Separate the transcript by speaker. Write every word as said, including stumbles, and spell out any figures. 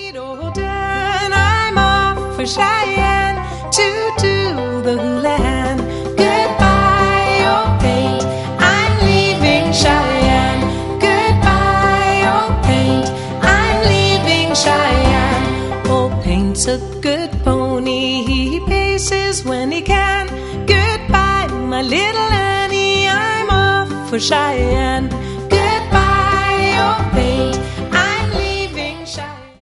Speaker 1: old Dan, I'm off for Cheyenne to do the hula. Goodbye, old paint, I'm leaving Cheyenne. Goodbye, old paint, I'm leaving Cheyenne. Old paint's a good pony, he paces when he can. Goodbye, my little Annie, I'm off for Cheyenne.